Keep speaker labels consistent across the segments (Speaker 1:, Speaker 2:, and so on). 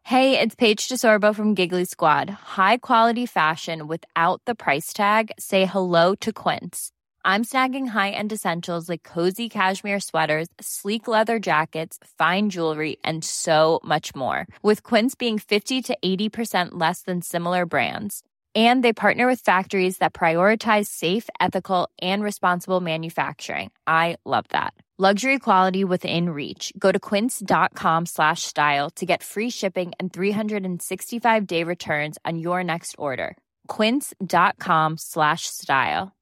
Speaker 1: Hey, it's Paige DeSorbo from Giggly Squad. High quality fashion without the price tag. Say hello to Quince. I'm snagging high-end essentials like cozy cashmere sweaters, sleek leather jackets, fine jewelry, and so much more. With Quince being 50 to 80% less than similar brands. And they partner with factories that prioritize safe, ethical, and responsible manufacturing. I love that. Luxury quality within reach. Go to quince.com/style to get free shipping and 365-day returns on your next order. Quince.com/style.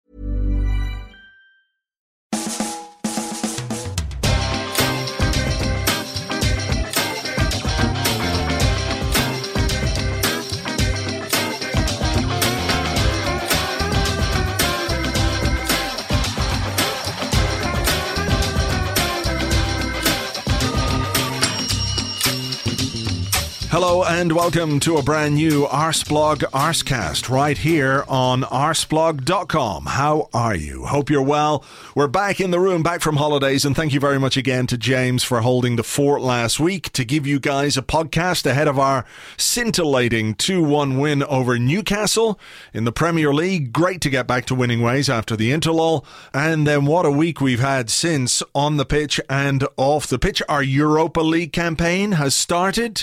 Speaker 2: Hello and welcome to a brand new Arsblog Arscast right here on arsblog.com. How are you? Hope you're well. We're back in the room, back from holidays, and thank you very much again to James for holding the fort last week to give you guys a podcast ahead of our scintillating 2-1 win over Newcastle in the Premier League. Great to get back to winning ways after the interlull. And then what a week we've had since on the pitch and off the pitch. Our Europa League campaign has started.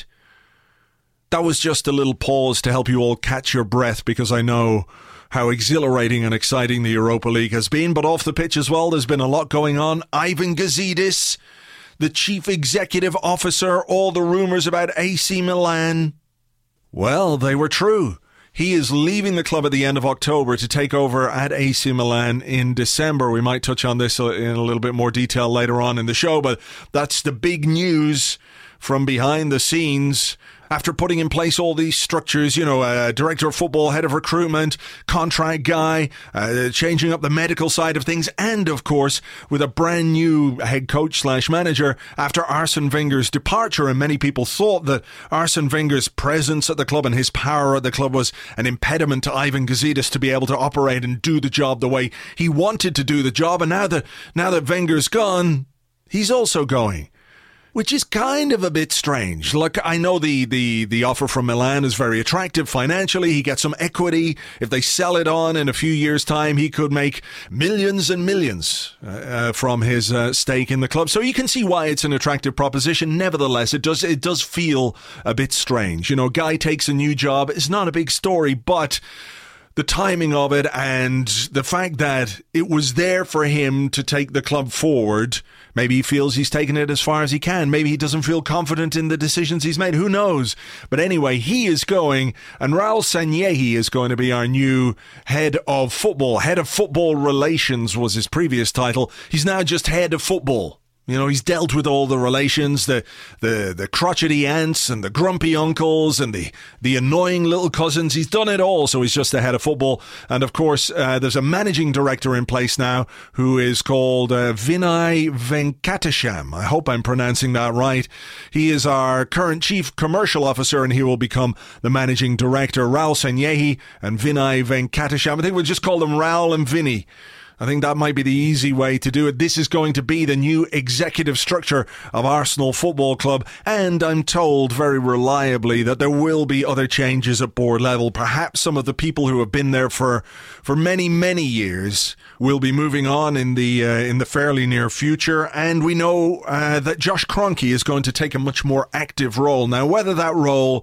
Speaker 2: That was just a little pause to help you all catch your breath, because I know how exhilarating and exciting the Europa League has been. But off the pitch as well, there's been a lot going on. Ivan Gazidis, the chief executive officer, all the rumours about AC Milan. Well, they were true. He is leaving the club at the end of October to take over at AC Milan in December. We might touch on this in a little bit more detail later on in the show, but that's the big news from behind the scenes. After putting in place all these structures, director of football, head of recruitment, contract guy, changing up the medical side of things, and of course, with a brand new head coach / manager after Arsene Wenger's departure. And many people thought that Arsene Wenger's presence at the club and his power at the club was an impediment to Ivan Gazidis to be able to operate and do the job the way he wanted to do the job. And now that Wenger's gone, he's also going, which is kind of a bit strange. Look, I know the offer from Milan is very attractive financially. He gets some equity. If they sell it on in a few years' time, he could make millions and millions from his stake in the club. So you can see why it's an attractive proposition. Nevertheless, it does feel a bit strange. Guy takes a new job. It's not a big story, but the timing of it and the fact that it was there for him to take the club forward. Maybe he feels he's taken it as far as he can. Maybe he doesn't feel confident in the decisions he's made. Who knows? But anyway, he is going, and Raul Sanllehi is going to be our new head of football. Head of football relations was his previous title. He's now just head of football. He's dealt with all the relations, the crotchety aunts and the grumpy uncles and the annoying little cousins. He's done it all, so he's just the head of football. And of course, there's a managing director in place now who is called Vinay Venkatesham. I hope I'm pronouncing that right. He is our current chief commercial officer, and he will become the managing director. Raul Sanllehi and Vinay Venkatesham. I think we'll just call them Raul and Vinny. I think that might be the easy way to do it. This is going to be the new executive structure of Arsenal Football Club, and I'm told very reliably that there will be other changes at board level. Perhaps some of the people who have been there for many, many years will be moving on in the fairly near future, and we know that Josh Kroenke is going to take a much more active role. Now, whether that role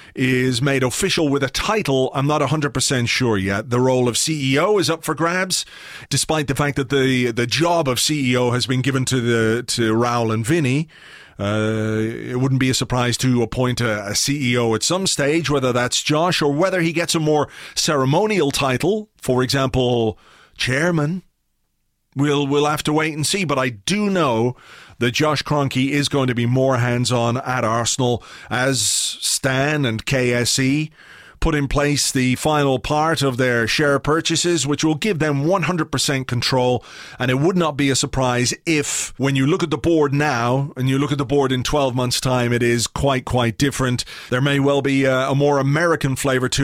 Speaker 2: is made official with a title, I'm not 100% sure yet. The role of CEO is up for grabs, despite the fact that the job of CEO has been given to Raul and Vinny. It wouldn't be a surprise to appoint a CEO at some stage, whether that's Josh or whether he gets a more ceremonial title, for example, chairman. We'll have to wait and see, but I do know that Josh Kroenke is going to be more hands-on at Arsenal as Stan and KSE put in place the final part of their share purchases, which will give them 100% control. And it would not be a surprise if, when you look at the board now and you look at the board in 12 months' time, it is quite different. There may well be a more American flavour to it.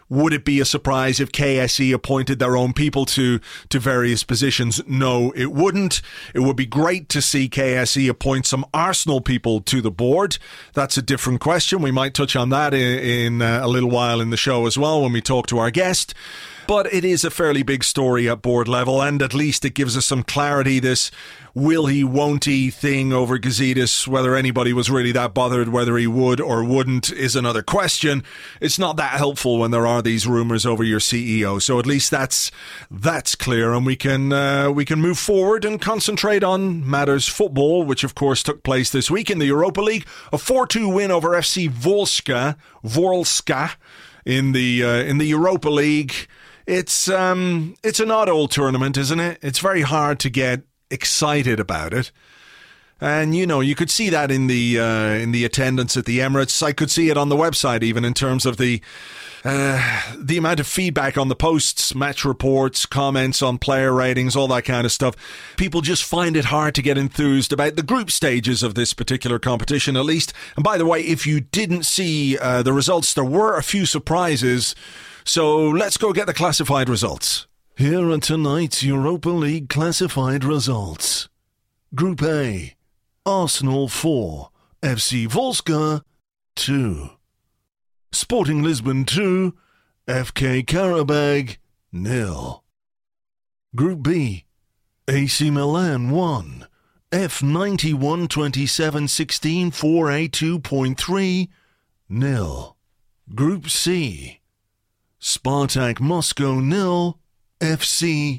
Speaker 2: Would it be a surprise if KSE appointed their own people to various positions? No, it wouldn't. It would be great to see KSE appoint some Arsenal people to the board. That's a different question. We might touch on that in a little while in the show as well when we talk to our guest. But it is a fairly big story at board level, and at least it gives us some clarity, this will he, won't he thing over Gazidis. Whether anybody was really that bothered, whether he would or wouldn't, is another question. It's not that helpful when there are these rumours over your CEO. So at least that's clear, and we can move forward and concentrate on matters football, which of course took place this week in the Europa League. A 4-2 win over FC Wolska in the Europa League. It's an odd old tournament, isn't it? It's very hard to get excited about it. And, you could see that in the attendance at the Emirates. I could see it on the website even in terms of the amount of feedback on the posts, match reports, comments on player ratings, all that kind of stuff. People just find it hard to get enthused about the group stages of this particular competition, at least. And by the way, if you didn't see the results, there were a few surprises. So let's go get the classified results. Here are tonight's Europa League classified results. Group A, Arsenal 4, FC Wolska 2. Sporting Lisbon 2, FK Karabag 0. Group B, AC Milan 1, F91 27 16 4A2.3 0. Group C, Spartak Moscow 0, FC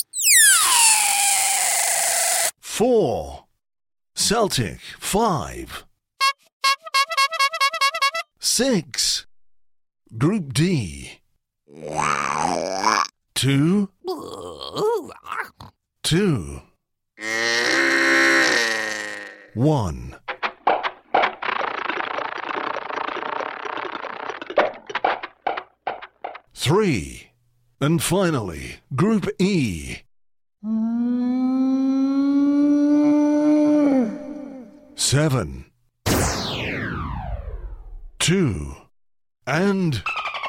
Speaker 2: 4, Celtic 5, 6. Group D, 2, 2, 1. Three. And finally, Group E. 7, 2, and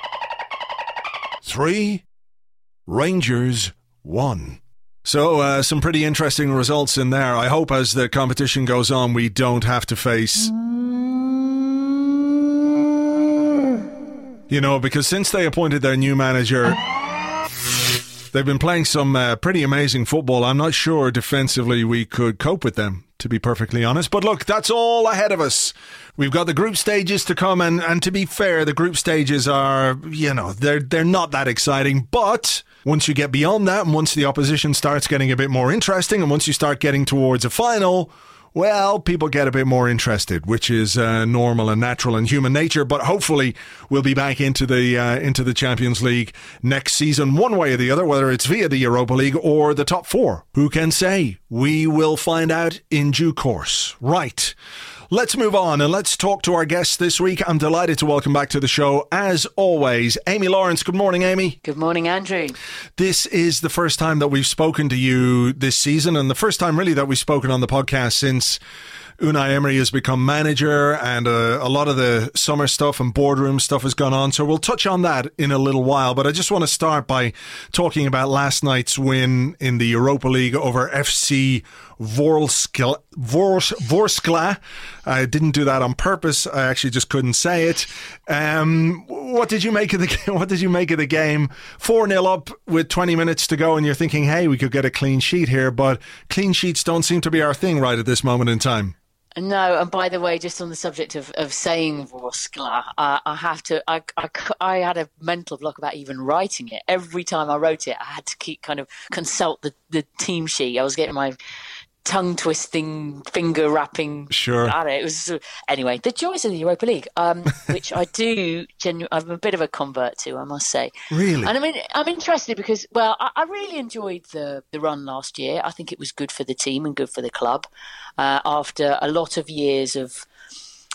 Speaker 2: 3. Rangers 1. So, some pretty interesting results in there. I hope as the competition goes on, we don't have to face... because since they appointed their new manager, they've been playing some pretty amazing football. I'm not sure defensively we could cope with them, to be perfectly honest. But look, that's all ahead of us. We've got the group stages to come, and to be fair, the group stages are, they're not that exciting. But once you get beyond that, and once the opposition starts getting a bit more interesting, and once you start getting towards a final... well, people get a bit more interested, which is normal and natural and human nature. But hopefully we'll be back into the Champions League next season, one way or the other, whether it's via the Europa League or the top four. Who can say? We will find out in due course. Right. Let's move on and let's talk to our guest this week. I'm delighted to welcome back to the show, as always, Amy Lawrence. Good morning, Amy.
Speaker 3: Good morning, Andrew.
Speaker 2: This is the first time that we've spoken to you this season, and the first time really that we've spoken on the podcast since Unai Emery has become manager, and a lot of the summer stuff and boardroom stuff has gone on. So we'll touch on that in a little while. But I just want to start by talking about last night's win in the Europa League over FC Vorskla. I didn't do that on purpose. I actually just couldn't say it. What did you make of the game? What did you make of the game? 4-0 up with 20 minutes to go, and you're thinking, hey, we could get a clean sheet here. But clean sheets don't seem to be our thing right at this moment in time.
Speaker 3: No, and by the way, just on the subject of saying Vorskla, I have to. I had a mental block about even writing it. Every time I wrote it, I had to keep consult the team sheet. I was getting my tongue twisting, finger wrapping.
Speaker 2: Sure.
Speaker 3: It was anyway. The joys of the Europa League, which I do. I'm a bit of a convert to, I must say.
Speaker 2: Really.
Speaker 3: And I'm interested because, well, I really enjoyed the run last year. I think it was good for the team and good for the club. After a lot of years of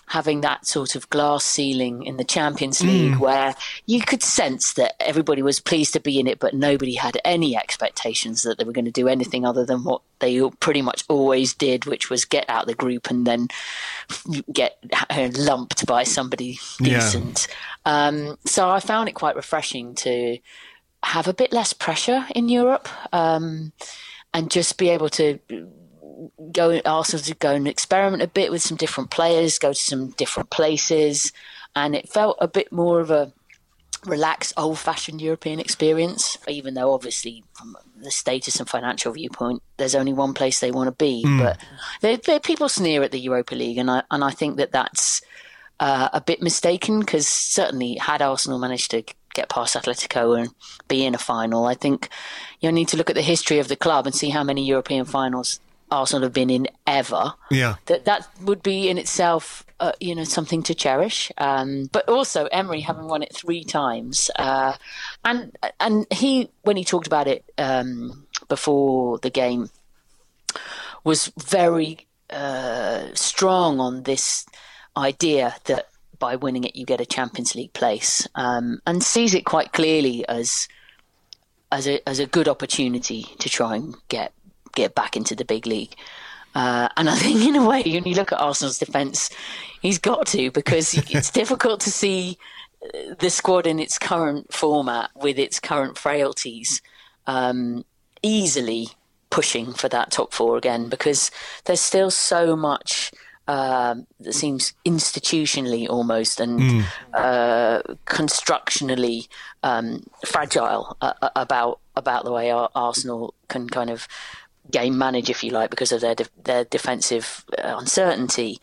Speaker 3: having that sort of glass ceiling in the Champions League where you could sense that everybody was pleased to be in it, but nobody had any expectations that they were going to do anything other than what they pretty much always did, which was get out of the group and then get lumped by somebody decent. So I found it quite refreshing to have a bit less pressure in Europe, and just be able to Arsenal to go and experiment a bit with some different players, go to some different places, and it felt a bit more of a relaxed, old-fashioned European experience, even though obviously from the status and financial viewpoint there's only one place they want to be. But people sneer at the Europa League, and I think that that's a bit mistaken, because certainly had Arsenal managed to get past Atletico and be in a final, I think you need to look at the history of the club and see how many European finals Arsenal have been in ever. That would be in itself something to cherish, but also Emery having won it 3 times, and he, when he talked about it before the game, was very strong on this idea that by winning it you get a Champions League place, and sees it quite clearly as a good opportunity to try and get back into the big league. And I think in a way, when you look at Arsenal's defence, he's got to, because it's difficult to see the squad in its current format with its current frailties easily pushing for that top 4 again, because there's still so much that seems institutionally almost and constructionally fragile about the way Arsenal can kind of game manage, if you like, because of their defensive uncertainty.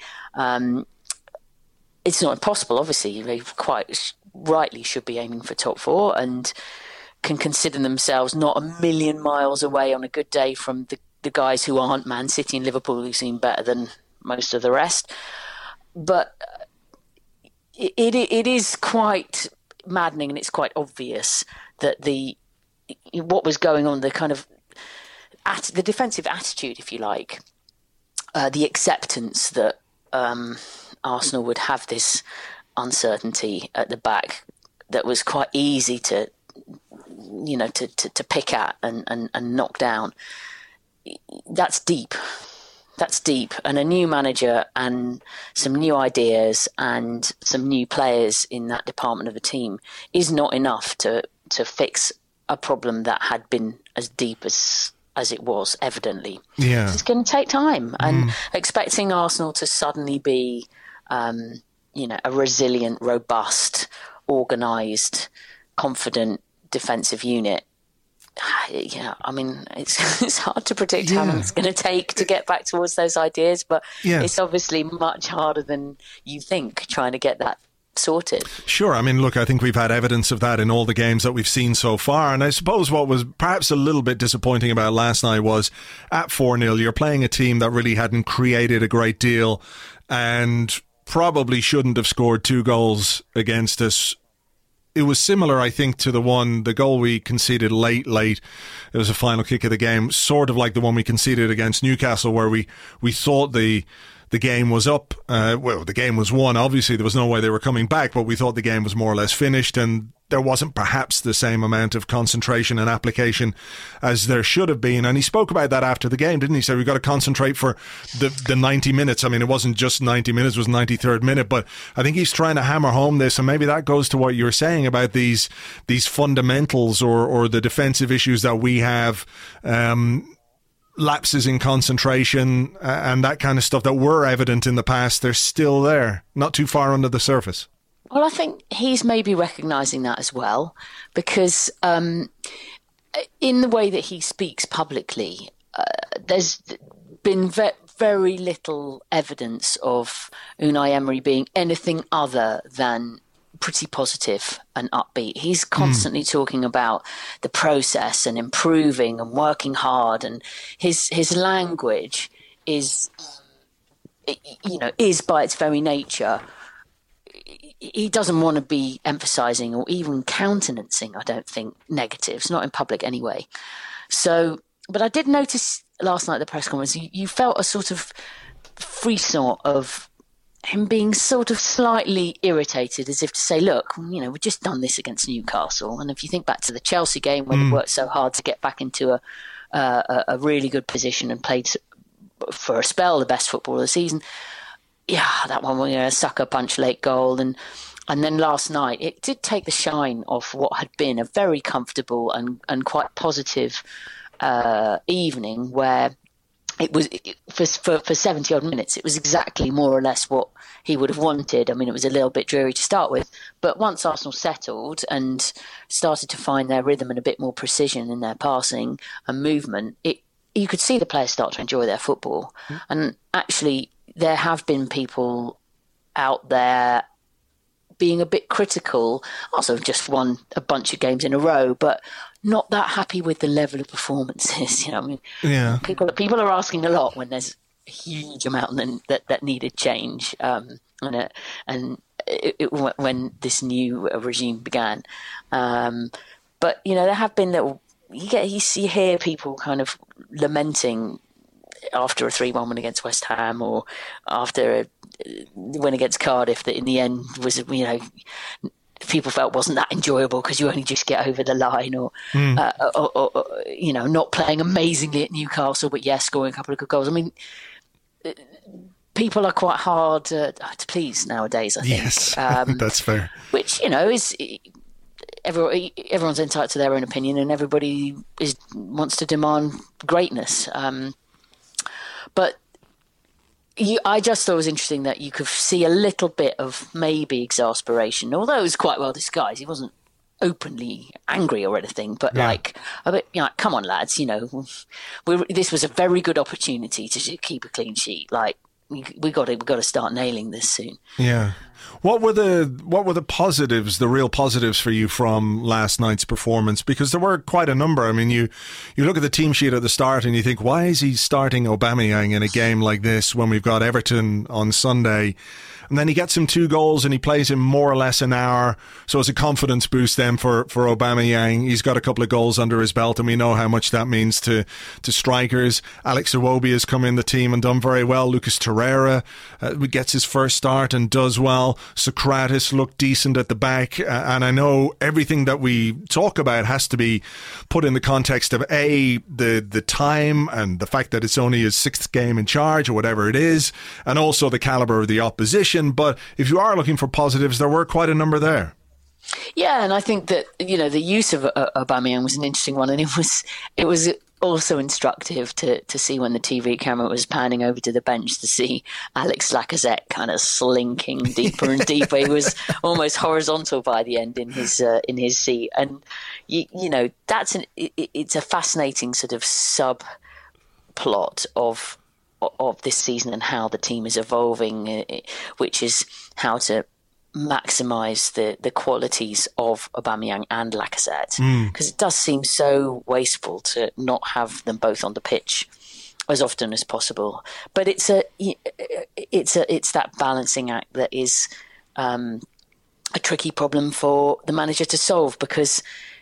Speaker 3: It's not impossible, obviously. They quite rightly should be aiming for top 4 and can consider themselves not a million miles away on a good day from the guys who aren't Man City and Liverpool, who seem better than most of the rest. But it is quite maddening, and it's quite obvious that what was going on, the kind of the defensive attitude, if you like, the acceptance that Arsenal would have this uncertainty at the back that was quite easy to pick at and knock down. That's deep. That's deep. And a new manager and some new ideas and some new players in that department of the team is not enough to fix a problem that had been as deep as it was, evidently.
Speaker 2: Yeah.
Speaker 3: So it's going to take time. And expecting Arsenal to suddenly be, a resilient, robust, organised, confident defensive unit, it's hard to predict how long it's going to take to get back towards those ideas, but it's obviously much harder than you think trying to get that sorted.
Speaker 2: Sure. I mean, look, I think we've had evidence of that in all the games that we've seen so far. And I suppose what was perhaps a little bit disappointing about last night was at 4-0, you're playing a team that really hadn't created a great deal and probably shouldn't have scored 2 goals against us. It was similar, I think, to the goal we conceded late. It was a final kick of the game, sort of like the one we conceded against Newcastle, where we thought the game was up. The game was won. Obviously, there was no way they were coming back, but we thought the game was more or less finished, and there wasn't perhaps the same amount of concentration and application as there should have been. And he spoke about that after the game, didn't he? He said we've got to concentrate for the 90 minutes. I mean, it wasn't just 90 minutes, it was 93rd minute, but I think he's trying to hammer home this, and maybe that goes to what you were saying about these fundamentals or the defensive issues that we have, lapses in concentration and that kind of stuff that were evident in the past. They're still there, not too far under the surface.
Speaker 3: Well, I think he's maybe recognising that as well, because in the way that he speaks publicly, there's been very little evidence of Unai Emery being anything other than pretty positive and upbeat. He's constantly talking about the process and improving and working hard, and his language is by its very nature, he doesn't want to be emphasizing or even countenancing, I don't think, negatives, not in public anyway. So, but I did notice last night at the press conference, you felt a sort of frisson of him being sort of slightly irritated, as if to say, look, we've just done this against Newcastle. And if you think back to the Chelsea game where they worked so hard to get back into a really good position and played for a spell the best football of the season, that one, a sucker punch late goal. And then last night, it did take the shine off what had been a very comfortable and quite positive evening, where it was for 70 odd minutes. It was exactly more or less what he would have wanted. I mean, it was a little bit dreary to start with, but once Arsenal settled and started to find their rhythm and a bit more precision in their passing and movement, you could see the players start to enjoy their football. And actually, there have been people out there being a bit critical. Also, just won a bunch of games in a row, but not that happy with the level of performances. People are asking a lot when there's a huge amount that needed change. When this new regime began, but there have been little. You hear people kind of lamenting after a 3-1 win against West Ham, or after a win against Cardiff, that in the end was, people felt wasn't that enjoyable because you only just get over the line, or not playing amazingly at Newcastle, but scoring a couple of good goals. I mean, people are quite hard to please nowadays, I think.
Speaker 2: Yes, that's fair.
Speaker 3: Which, is... Everyone's entitled to their own opinion, and everybody wants to demand greatness. But I just thought it was interesting that you could see a little bit of maybe exasperation, although it was quite well disguised. He wasn't openly angry or anything, but a bit, come on, lads, this was a very good opportunity to keep a clean sheet. Like, we got to start nailing this soon.
Speaker 2: Yeah. What were the positives, the real positives for you from last night's performance? Because there were quite a number. I mean, you look at the team sheet at the start and you think, why is he starting Aubameyang in a game like this when we've got Everton on Sunday? And then he gets him 2 goals and he plays him more or less an hour. So it's a confidence boost then for Aubameyang. He's got a couple of goals under his belt, and we know how much that means to strikers. Alex Iwobi has come in the team and done very well. Lucas Torreira gets his first start and does well. Socrates looked decent at the back. And I know everything that we talk about has to be put in the context of the time and the fact that it's only his 6th game in charge or whatever it is, and also the calibre of the opposition. But if you are looking for positives, there were quite a number there.
Speaker 3: Yeah, and I think that the use of Aubameyang was an interesting one, and it was also instructive to see when the TV camera was panning over to the bench to see Alex Lacazette kind of slinking deeper and deeper. He was almost horizontal by the end in his seat, and it's a fascinating sort of subplot of this season and how the team is evolving, which is how to maximise the qualities of Aubameyang and Lacazette, because it does seem so wasteful to not have them both on the pitch as often as possible. But it's that balancing act that is a tricky problem for the manager to solve, because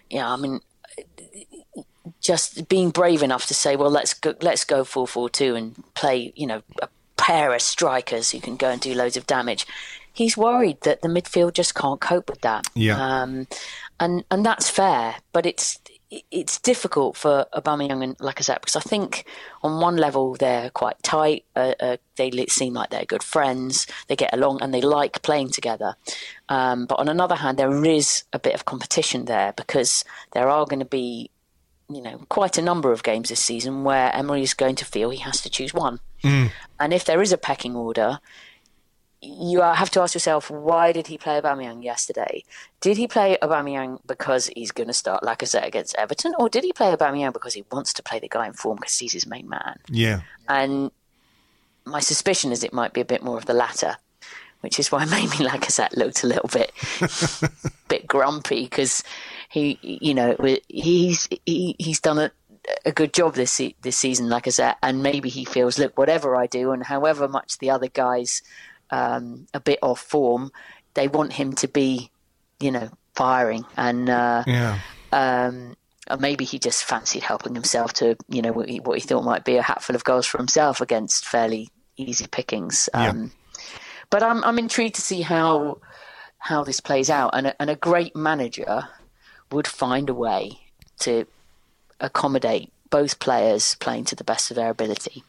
Speaker 3: just being brave enough to say, well, let's go 4-4-2 and play, a pair of strikers who can go and do loads of damage. He's worried that the midfield just can't cope with that. Yeah. And that's fair, but it's difficult for Aubameyang and Lacazette, because I think on one level they're quite tight. They seem like they're good friends. They get along and they like playing together. But on another hand, there is a bit of competition there, because there are going to be quite a number of games this season where Emery is going to feel he has to choose one. And if there is a pecking order, you have to ask yourself, why did he play Aubameyang yesterday? Did he play Aubameyang because he's going to start Lacazette against Everton, or did he play Aubameyang because he wants to play the guy in form because he's his main man? Yeah. And my suspicion is it might be a bit more of the latter, which is why maybe Lacazette looked a little bit grumpy, because he's done a good job this season, Lacazette, and maybe he feels, look, whatever I do and however much the other guys a bit off form, they want him to be, firing, and maybe he just fancied helping himself to, what he thought might be a hatful of goals for himself against fairly easy pickings. But I'm intrigued to see how this plays out, and a great manager would find a way to accommodate both players playing to the best of their ability.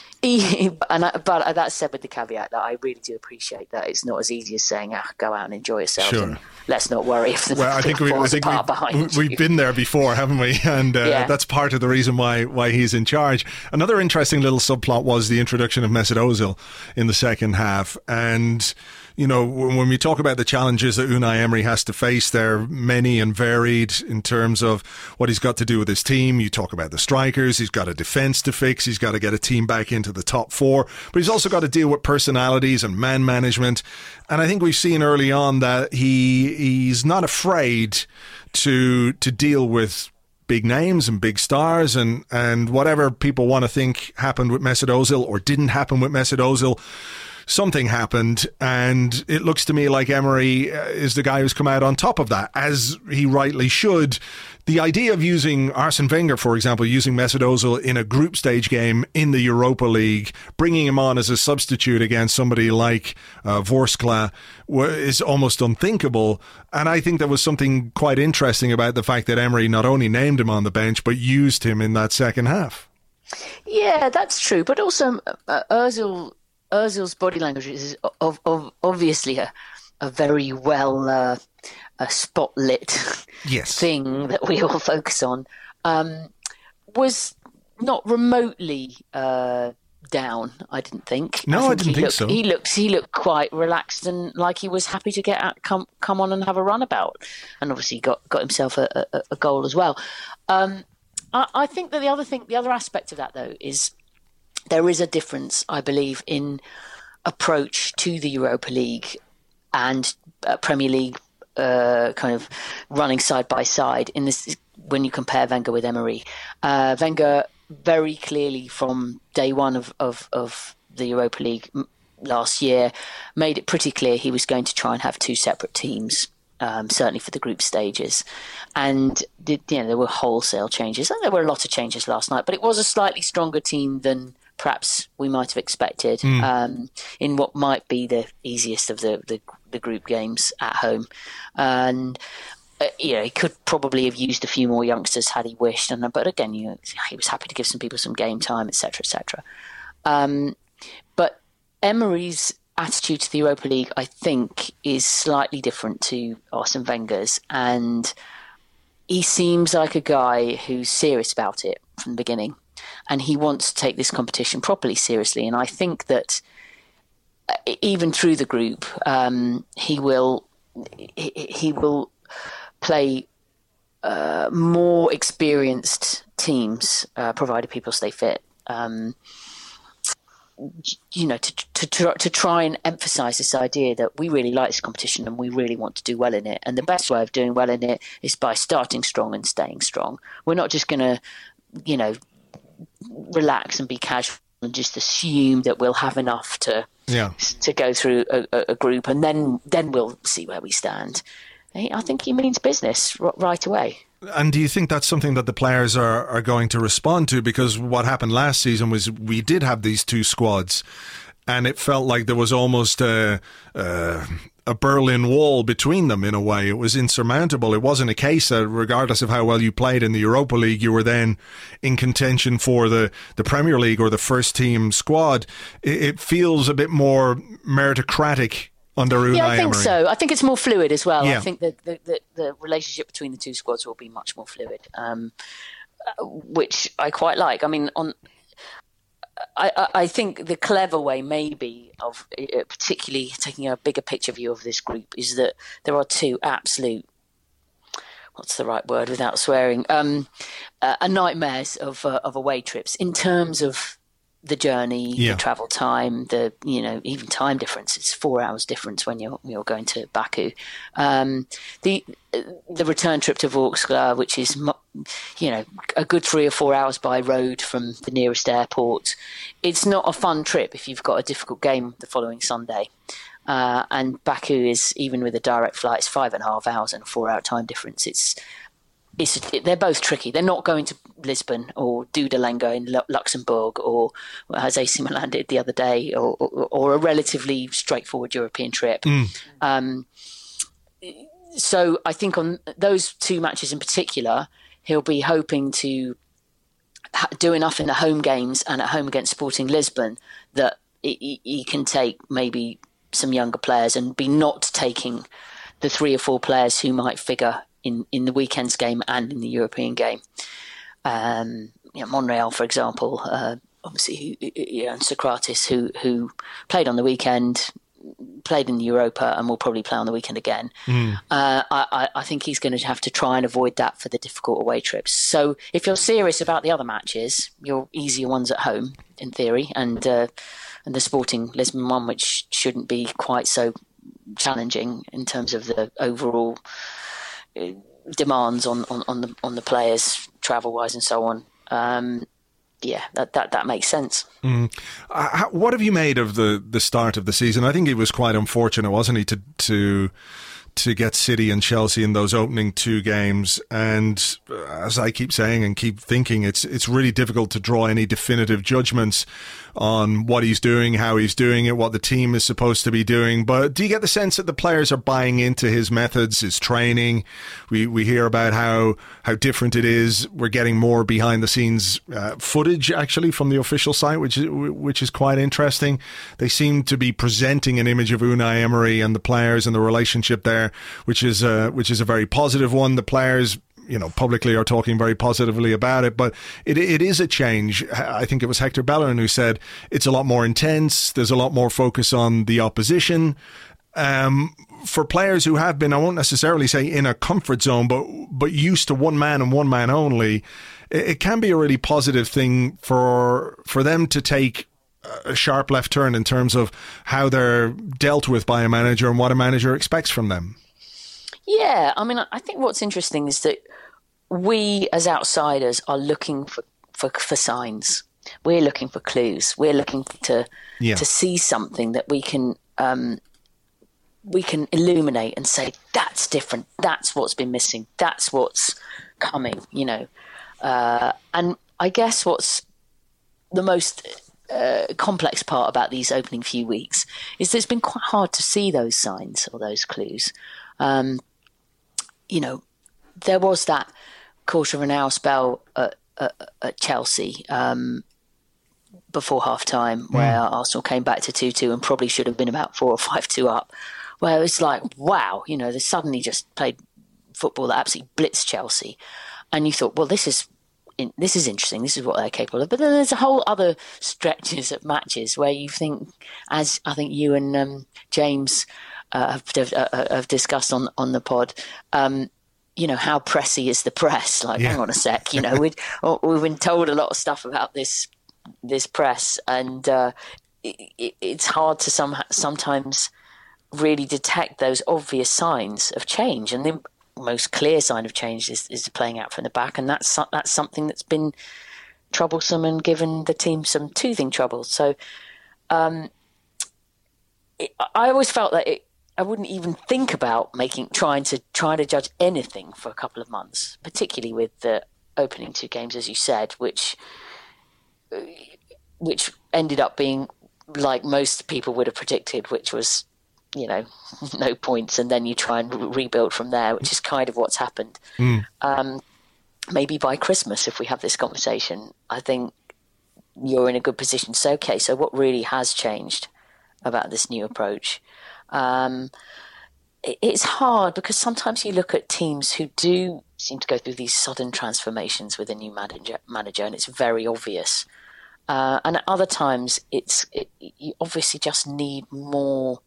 Speaker 3: But that said, with the caveat that I really do appreciate that it's not as easy as saying, go out and enjoy yourself.
Speaker 2: Sure.
Speaker 3: And let's not worry if the
Speaker 2: I think we've been there before, haven't we? And that's part of the reason why he's in charge. Another interesting little subplot was the introduction of Mesut Ozil in the second half. And you know, when we talk about the challenges that Unai Emery has to face, they're many and varied in terms of what he's got to do with his team. You talk about the strikers, he's got a defence to fix, he's got to get a team back into the top four, but he's also got to deal with personalities and man management. And I think we've seen early on that he's not afraid to deal with big names and big stars, and whatever people want to think happened with Mesut Ozil or didn't happen with Mesut Ozil, something happened, and it looks to me like Emery is the guy who's come out on top of that, as he rightly should. The idea of using Arsene Wenger, for example, using Mesut Ozil in a group stage game in the Europa League, bringing him on as a substitute against somebody like Vorskla, is almost unthinkable. And I think there was something quite interesting about the fact that Emery not only named him on the bench, but used him in that second half.
Speaker 3: Yeah, that's true. But also Ozil's body language is obviously a very well spotlit thing that we all focus on. Was not remotely down, I didn't think.
Speaker 2: No, I didn't think so.
Speaker 3: He looked quite relaxed and like he was happy to come on and have a runabout, and obviously got himself a goal as well. I think that the other aspect of that though is, there is a difference, I believe, in approach to the Europa League and Premier League kind of running side by side in this when you compare Wenger with Emery. Wenger very clearly from day one of the Europa League last year made it pretty clear he was going to try and have two separate teams. Certainly for the group stages, and there were wholesale changes, and there were a lot of changes last night. But it was a slightly stronger team than perhaps we might have expected in what might be the easiest of the group games at home. And he could probably have used a few more youngsters had he wished. But again, he was happy to give some people some game time, etc., etc. But Emery's attitude to the Europa League, I think, is slightly different to Arsene Wenger's, and he seems like a guy who's serious about it from the beginning, and he wants to take this competition properly seriously. And I think that even through the group, he will play more experienced teams, provided people stay fit. To try and emphasise this idea that we really like this competition and we really want to do well in it. And the best way of doing well in it is by starting strong and staying strong. We're not just going to, relax and be casual and just assume that we'll have enough to go through a group and then we'll see where we stand. I think he means business right away.
Speaker 2: And do you think that's something that the players are going to respond to? Because what happened last season was we did have these two squads, and it felt like there was almost a Berlin Wall between them in a way. It was insurmountable. It wasn't a case that regardless of how well you played in the Europa League, you were then in contention for the Premier League or the first team squad. It feels a bit more meritocratic under Unai Emery.
Speaker 3: Yeah, I think so. I think it's more fluid as well. Yeah. I think that the relationship between the two squads will be much more fluid, which I quite like. I mean, I think the clever way maybe of particularly taking a bigger picture view of this group is that there are two absolute, what's the right word without swearing, nightmares of away trips in terms of the journey, the travel time, even time difference. It's 4 hours difference when you're going to Baku. The return trip to Vorskla, which is a good 3 or 4 hours by road from the nearest airport. It's not a fun trip if you've got a difficult game the following Sunday. And Baku is, even with a direct flight, it's 5.5 hours and a 4 hour time difference. they're both tricky. They're not going to Lisbon or Dudelange in Luxembourg, or as AC Milan did the other day, or a relatively straightforward European trip. So I think on those two matches in particular, he'll be hoping to do enough in the home games and at home against Sporting Lisbon that he can take maybe some younger players and be not taking the 3 or 4 players who might figure in the weekend's game and in the European game. Monreal, for example, obviously, and Socrates, who played on the weekend, played in the Europa, and will probably play on the weekend again. I think he's going to have to try and avoid that for the difficult away trips. So if you're serious about the other matches, your easier ones at home, in theory, and the Sporting Lisbon one, which shouldn't be quite so challenging in terms of the overall demands on the players, travel wise and so on. That makes sense.
Speaker 2: What have you made of the start of the season? I think it was quite unfortunate, wasn't he, to get City and Chelsea in those opening 2 games. And as I keep saying and keep thinking, it's really difficult to draw any definitive judgments on what he's doing, how he's doing it, what the team is supposed to be doing. But do you get the sense that the players are buying into his methods, his training? We hear about how different it is. We're getting more behind the scenes footage actually from the official site, which is quite interesting. They seem to be presenting an image of Unai Emery and the players and the relationship there, which is a very positive one. The players, publicly are talking very positively about it, but it is a change. I think it was Hector Bellerin who said it's a lot more intense. There's a lot more focus on the opposition. For players who have been, I won't necessarily say in a comfort zone, but used to one man and one man only, it can be a really positive thing for them to take a sharp left turn in terms of how they're dealt with by a manager and what a manager expects from them.
Speaker 3: Yeah, I mean, I think what's interesting is that we as outsiders are looking for signs. We're looking for clues. We're looking to see something that we can illuminate and say, that's different. That's what's been missing. That's what's coming, And I guess what's the most complex part about these opening few weeks is that it's been quite hard to see those signs or those clues. There was that quarter of an hour spell at Chelsea before half-time where Arsenal came back to 2-2 and probably should have been about 4 or 5-2 up, where it's like, wow, they suddenly just played football that absolutely blitzed Chelsea. And you thought, well, this is interesting. This is what they're capable of. But then there's a whole other stretches of matches where you think, as I think you and James have discussed on the pod, how pressy is the press? Like, hang on a sec, we've been told a lot of stuff about this press, and it's hard to sometimes really detect those obvious signs of change. And the most clear sign of change is playing out from the back, and that's something that's been troublesome and given the team some teething trouble. So I always felt that I wouldn't even think about trying to judge anything for a couple of months, particularly with the opening 2 games, as you said, which ended up being like most people would have predicted, which was, no points, and then you try and rebuild from there, which is kind of what's happened. Maybe by Christmas, if we have this conversation, I think you're in a good position to say, okay, so what really has changed about this new approach? It's hard because sometimes you look at teams who do seem to go through these sudden transformations with a new manager, and it's very obvious. And at other times, you obviously just need more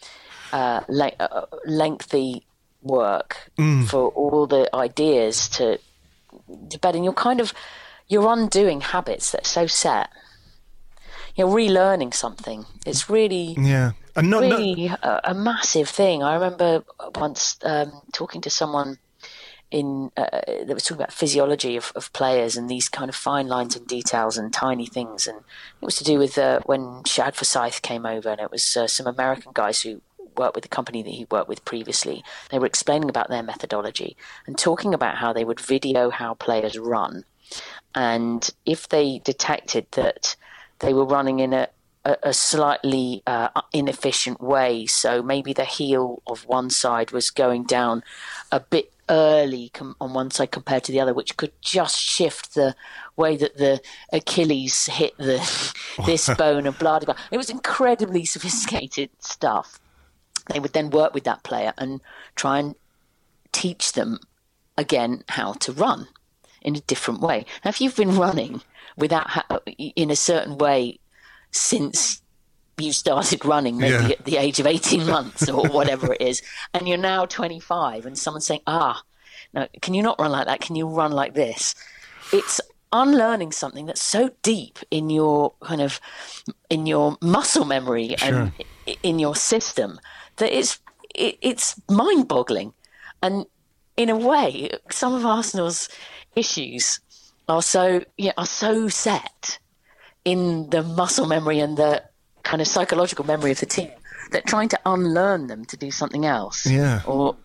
Speaker 3: lengthy work for all the ideas to bed, and you're undoing habits that are so set. You're relearning something. It's really a massive thing. I remember once talking to someone that was talking about physiology of players and these kind of fine lines and details and tiny things, and it was to do with when Shad Forsyth came over, and it was some American guys who worked with the company that he worked with previously. They were explaining about their methodology and talking about how they would video how players run. And if they detected that they were running in a slightly inefficient way, so maybe the heel of one side was going down a bit early on one side compared to the other, which could just shift the way that the Achilles hit this bone and blah, blah, blah. It was incredibly sophisticated stuff. They would then work with that player and try and teach them again how to run in a different way. Now, if you've been running in a certain way since you started running, maybe at the age of 18 months or whatever it is, and you're now 25 and someone's saying, now, can you not run like that? Can you run like this? It's unlearning something that's so deep in your muscle memory and in your system that it's mind-boggling. And in a way, some of Arsenal's issues are so set in the muscle memory and the kind of psychological memory of the team that trying to unlearn them to do something else.
Speaker 2: Yeah.
Speaker 3: Or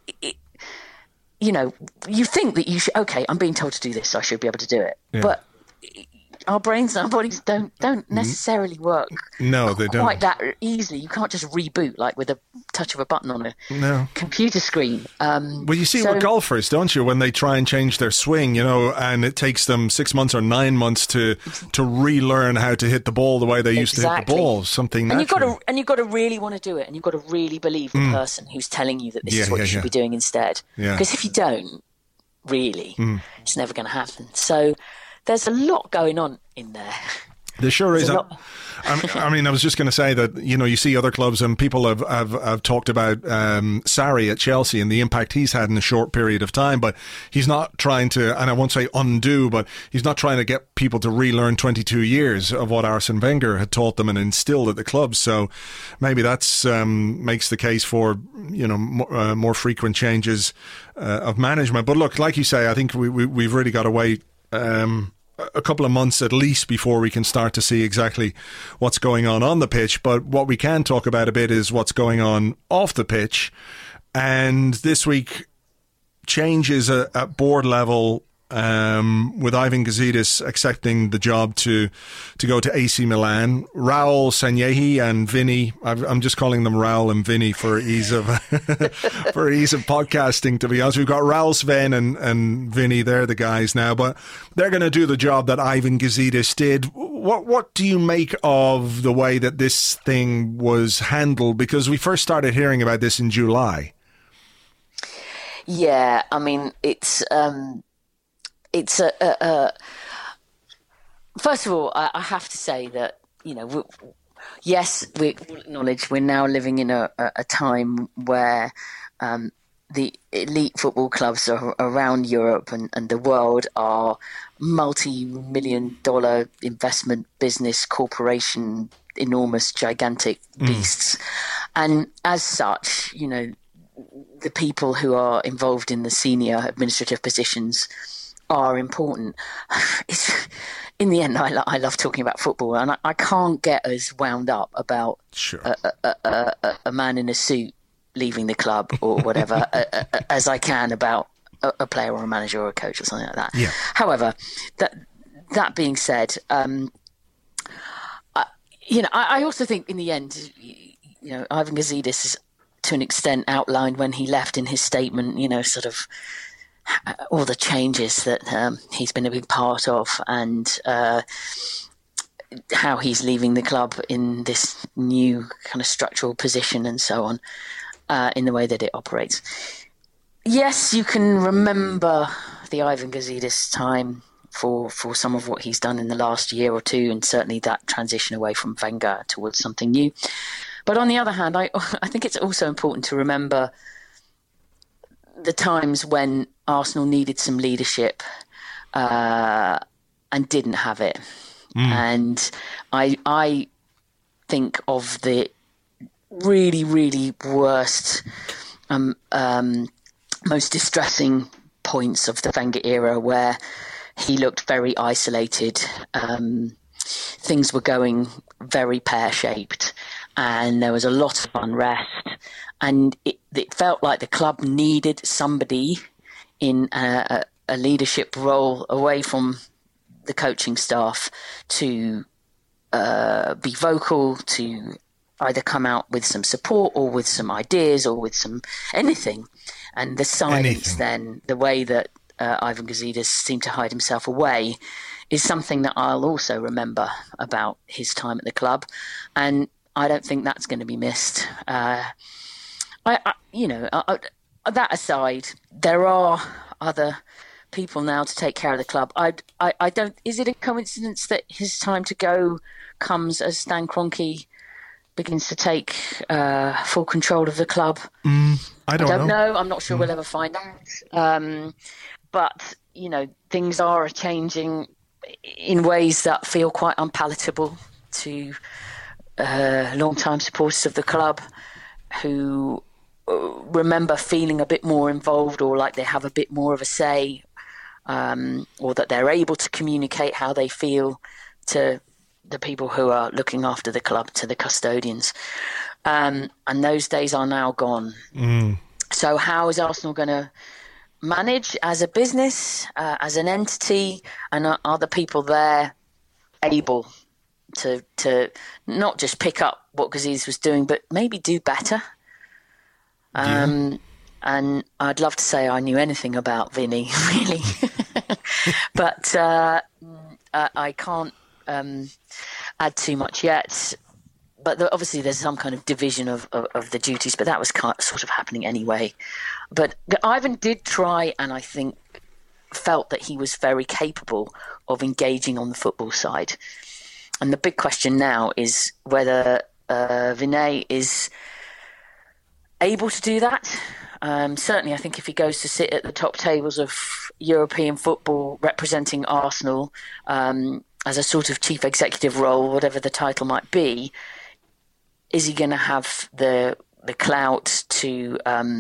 Speaker 3: you think that you should. Okay, I'm being told to do this, so I should be able to do it. Yeah. But our brains and our bodies don't necessarily work.
Speaker 2: No, they don't
Speaker 3: quite that easily. You can't just reboot like with a touch of a button on a computer screen.
Speaker 2: Well, you see with golfers, don't you, when they try and change their swing, and it takes them 6 months or 9 months to relearn how to hit the ball the way they used to hit the ball. Something natural.
Speaker 3: And you've got to really want to do it, and you've got to really believe the person who's telling you that this is what you should be doing instead. Because if you don't, really, it's never going to happen. So there's a lot going on in there.
Speaker 2: There sure is. I mean, I was just going to say that, you see other clubs and people have talked about Sarri at Chelsea and the impact he's had in a short period of time, but he's not trying to, and I won't say undo, but he's not trying to get people to relearn 22 years of what Arsene Wenger had taught them and instilled at the club. So maybe that's makes the case for, more frequent changes of management. But look, like you say, I think we've really got to wait a couple of months at least before we can start to see exactly what's going on the pitch. But what we can talk about a bit is what's going on off the pitch. And this week, changes at board level, with Ivan Gazidis accepting the job to go to AC Milan. Raul Sanllehi and Vinny, I'm just calling them Raul and Vinny for ease of podcasting, to be honest. We've got Raul, Sven and Vinny, they're the guys now, but they're going to do the job that Ivan Gazidis did. What do you make of the way that this thing was handled? Because we first started hearing about this in July.
Speaker 3: Yeah, I mean, it's first of all, I have to say that, yes, we acknowledge we're now living in a time where the elite football clubs around Europe and the world are multi-million-dollar investment business corporation, enormous, gigantic beasts. And as such, the people who are involved in the senior administrative positions are important. In the end, I love talking about football, and I can't get as wound up about a man in a suit leaving the club or whatever as I can about a player or a manager or a coach or something like that.
Speaker 2: Yeah.
Speaker 3: However, that being said, I also think in the end, Ivan Gazidis is, to an extent, outlined when he left in his statement, sort of all the changes that he's been a big part of, and how he's leaving the club in this new kind of structural position and so on, in the way that it operates. Yes, you can remember the Ivan Gazidis time for some of what he's done in the last year or two, and certainly that transition away from Wenger towards something new. But on the other hand, I think it's also important to remember the times when Arsenal needed some leadership and didn't have it. And I think of the really, really worst, most distressing points of the Wenger era, where he looked very isolated. Things were going very pear-shaped. and there was a lot of unrest, and it felt like the club needed somebody in a leadership role away from the coaching staff to be vocal, to either come out with some support or with some ideas or with some anything. And the silence then, the way that Ivan Gazidis seemed to hide himself away, is something that I'll also remember about his time at the club. And I don't think that's going to be missed. That aside, there are other people now to take care of the club. I don't. Is it a coincidence that his time to go comes as Stan Kroenke begins to take full control of the club?
Speaker 2: I don't know.
Speaker 3: I'm not sure we'll ever find out. But things are changing in ways that feel quite unpalatable to long-time supporters of the club, who remember feeling a bit more involved, or like they have a bit more of a say, or that they're able to communicate how they feel to the people who are looking after the club, to the custodians. And those days are now gone. So how is Arsenal going to manage as a business, as an entity, and are the people there able to not just pick up what Gazidis was doing, but maybe do better? And I'd love to say I knew anything about Vinny, really, but I can't add too much yet. But obviously there's some kind of division of the duties, but that was sort of happening anyway. But Ivan did try, and I think felt that he was very capable of engaging on the football side. And the big question now is whether Vinay is able to do that. Certainly, I think if he goes to sit at the top tables of European football representing Arsenal as a sort of chief executive role, whatever the title might be, is he going to have the clout to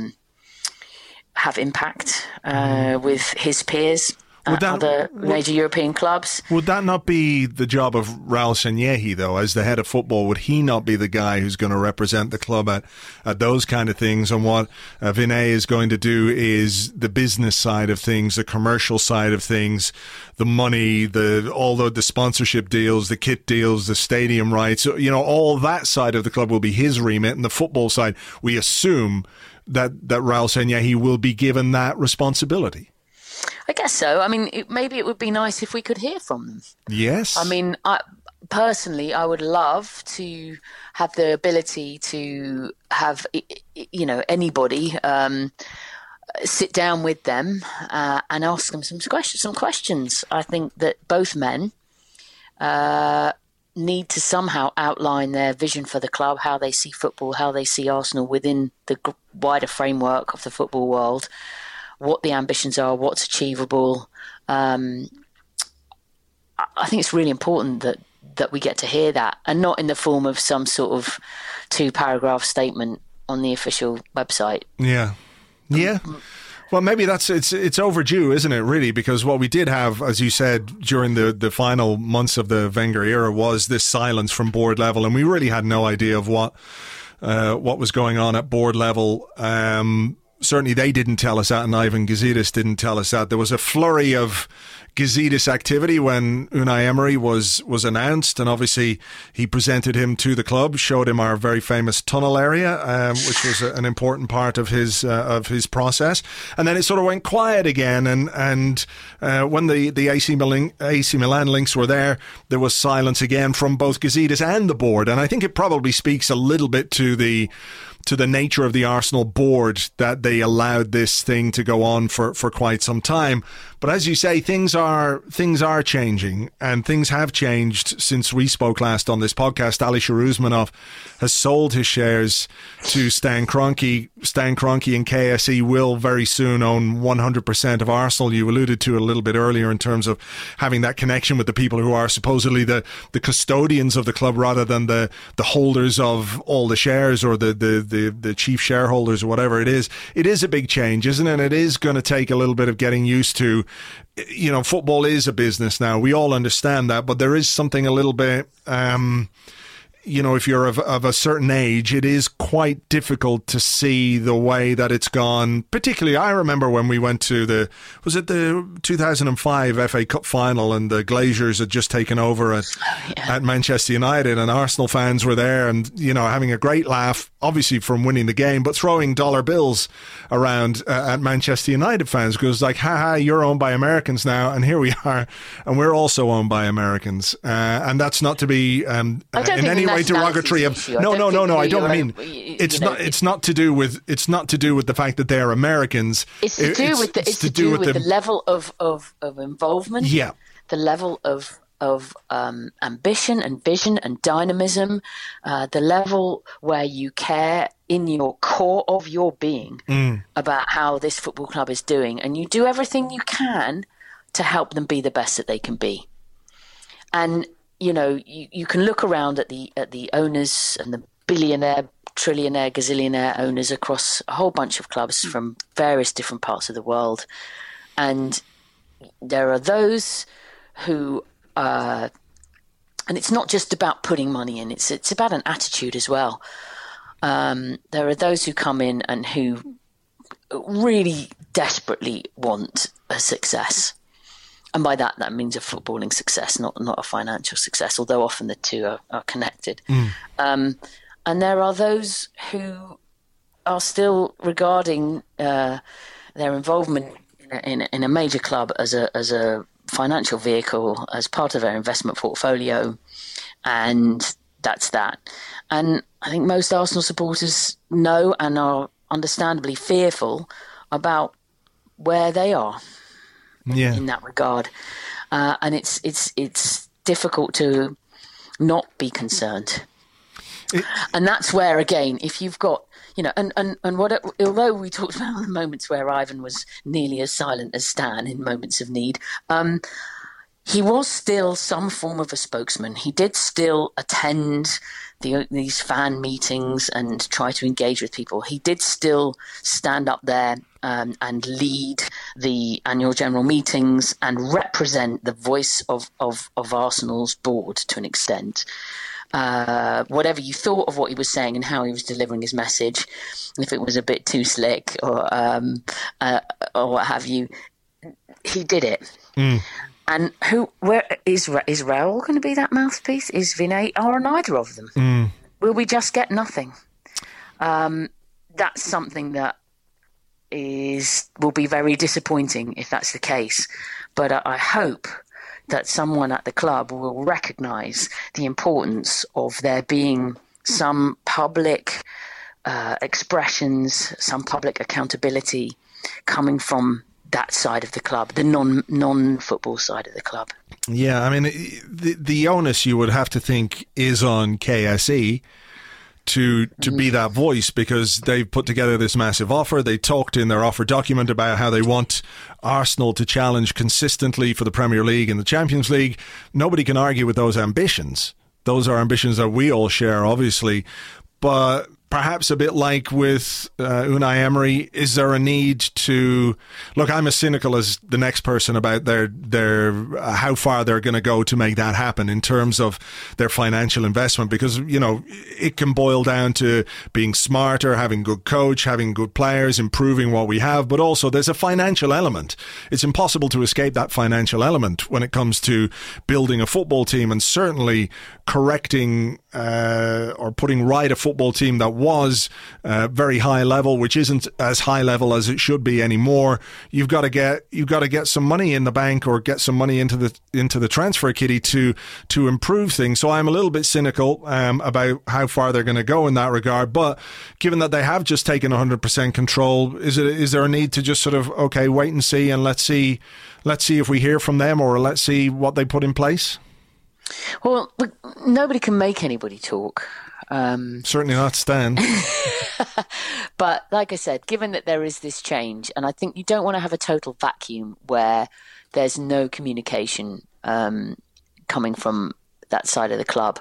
Speaker 3: have impact with his peers at other major European clubs?
Speaker 2: Would that not be the job of Raul Sanllehi, though, as the head of football? Would he not be the guy who's going to represent the club at those kind of things? And what Vinay is going to do is the business side of things, the commercial side of things, the money, all the sponsorship deals, the kit deals, the stadium rights, all that side of the club will be his remit. And the football side, we assume that Raul Sanllehi will be given that responsibility.
Speaker 3: I guess so. I mean, maybe it would be nice if we could hear from them.
Speaker 2: Yes.
Speaker 3: I mean, personally, I would love to have the ability to have, anybody sit down with them and ask them some questions. I think that both men need to somehow outline their vision for the club, how they see football, how they see Arsenal within the wider framework of the football world, what the ambitions are, what's achievable. I think it's really important that we get to hear that, and not in the form of some sort of 2-paragraph statement on the official website.
Speaker 2: Yeah. Well, maybe it's overdue, isn't it, really? Because what we did have, as you said, during the final months of the Wenger era was this silence from board level, and we really had no idea of what was going on at board level. Certainly they didn't tell us that, and Ivan Gazidis didn't tell us that. There was a flurry of Gazidis activity when Unai Emery was announced, and obviously he presented him to the club, showed him our very famous tunnel area, which was an important part of his process. And then it sort of went quiet again, and when the AC Milan links were there was silence again from both Gazidis and the board. And I think it probably speaks a little bit to the nature of the Arsenal board that they allowed this thing to go on for quite some time. But as you say, things are changing, and things have changed since we spoke last on this podcast. Alisher Usmanov has sold his shares to Stan Kroenke. Stan Kroenke and KSE will very soon own 100% of Arsenal. You alluded to it a little bit earlier in terms of having that connection with the people who are supposedly the custodians of the club rather than the holders of all the shares, or the chief shareholders, or whatever it is. It is a big change, isn't it? And it is going to take a little bit of getting used to. Football is a business now. We all understand that, but there is something a little bit, if you're of a certain age, it is quite difficult to see the way that it's gone. Particularly, I remember when we went to the 2005 FA Cup final, and the Glazers had just taken over at Manchester United, and Arsenal fans were there, and having a great laugh, obviously from winning the game, but throwing dollar bills around at Manchester United fans, because like, haha, you're owned by Americans now, and here we are, and we're also owned by Americans, and that's not to be in any way derogatory of no, I don't mean it's not to do with the fact that they're Americans.
Speaker 3: It's to do with the level of involvement, the level of ambition and vision and dynamism, the level where you care in your core of your being about how this football club is doing, and you do everything you can to help them be the best that they can be. And you can look around at the owners and the billionaire, trillionaire, gazillionaire owners across a whole bunch of clubs from various different parts of the world, and there are those who and it's not just about putting money in, it's about an attitude as well. There are those who come in and who really desperately want a success. And by that means a footballing success, not a financial success, although often the two are connected. And there are those who are still regarding their involvement in a major club as a financial vehicle, as part of their investment portfolio, and that's that. And I think most Arsenal supporters know and are understandably fearful about where they are. In that regard, and it's difficult to not be concerned, and that's where, again, if you've got although we talked about the moments where Ivan was nearly as silent as Stan in moments of need, he was still some form of a spokesman. He did still attend these fan meetings and try to engage with people. He did still stand up there and lead the annual general meetings and represent the voice of Arsenal's board to an extent. Whatever you thought of what he was saying and how he was delivering his message, if it was a bit too slick or what have you, he did it. And where is Raul going to be that mouthpiece? Is Vinay, or neither of them? Will we just get nothing? That's something that will be very disappointing if that's the case. But I hope that someone at the club will recognise the importance of there being some public expressions, some public accountability coming from that side of the club, the non-football side of the club.
Speaker 2: Yeah, I mean, the onus, you would have to think, is on KSE to be that voice, because they've put together this massive offer. They talked in their offer document about how they want Arsenal to challenge consistently for the Premier League and the Champions League. Nobody can argue with those ambitions. Those are ambitions that we all share, obviously. But perhaps a bit like with Unai Emery, is there a need to look? I'm as cynical as the next person about their how far they're going to go to make that happen in terms of their financial investment, because it can boil down to being smarter, having good coach, having good players, improving what we have, but also there's a financial element. It's impossible to escape that financial element when it comes to building a football team, and certainly correcting or putting right a football team that was very high level, which isn't as high level as it should be anymore. You've got to get some money in the bank, or get some money into the transfer kitty to improve things. So I'm a little bit cynical about how far they're going to go in that regard. But given that they have just taken 100% control, is there a need to just sort of wait and see, and let's see if we hear from them, or let's see what they put in place?
Speaker 3: Well, nobody can make anybody talk.
Speaker 2: Certainly not Stan.
Speaker 3: But like I said, given that there is this change, and I think you don't want to have a total vacuum where there's no communication coming from that side of the club.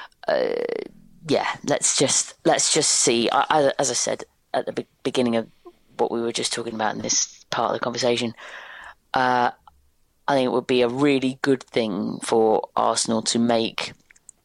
Speaker 3: Let's just see. As I said at the beginning of what we were just talking about in this part of the conversation, I think it would be a really good thing for Arsenal to make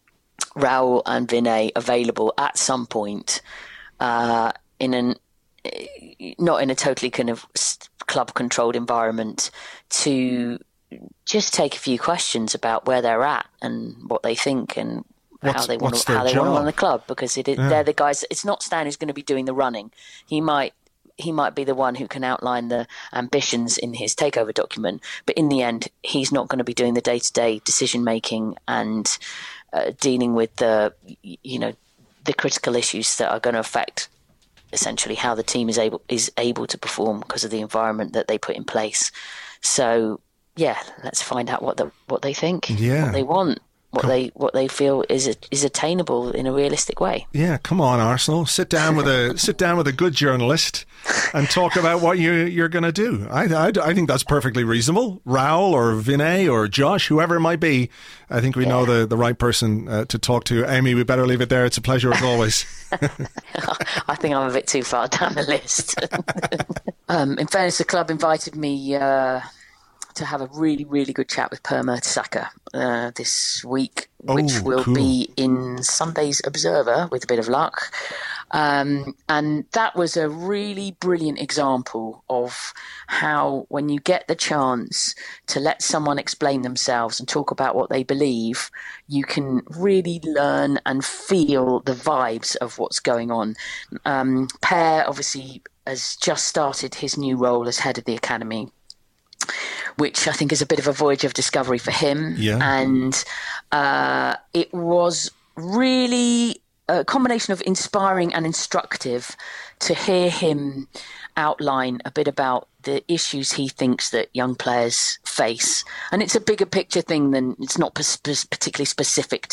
Speaker 3: Raul and Vinay available at some point not in a totally kind of club-controlled environment to just take a few questions about where they're at and what they think and how they want to run the club, because they're the guys. It's not Stan who's going to be doing the running. He might be the one who can outline the ambitions in his takeover document, but in the end, he's not going to be doing the day-to-day decision-making and dealing with the critical issues that are going to affect essentially how the team is able to perform because of the environment that they put in place. So, yeah, let's find out what they think, what they want. What they feel is attainable in a realistic way.
Speaker 2: Yeah, come on, Arsenal, sit down with a good journalist and talk about what you're going to do. I think that's perfectly reasonable. Raul or Vinay or Josh, whoever it might be, I think we know the right person to talk to. Amy, we better leave it there. It's a pleasure as always.
Speaker 3: I think I'm a bit too far down the list. In fairness, the club invited me to have a really, really good chat with Per Mertesacker this week, which will be in Sunday's Observer with a bit of luck. And that was a really brilliant example of how, when you get the chance to let someone explain themselves and talk about what they believe, you can really learn and feel the vibes of what's going on. Per obviously has just started his new role as head of the academy, which I think is a bit of a voyage of discovery for him. Yeah. And it was really a combination of inspiring and instructive to hear him outline a bit about the issues he thinks that young players face. And it's a bigger picture thing than it's not particularly specific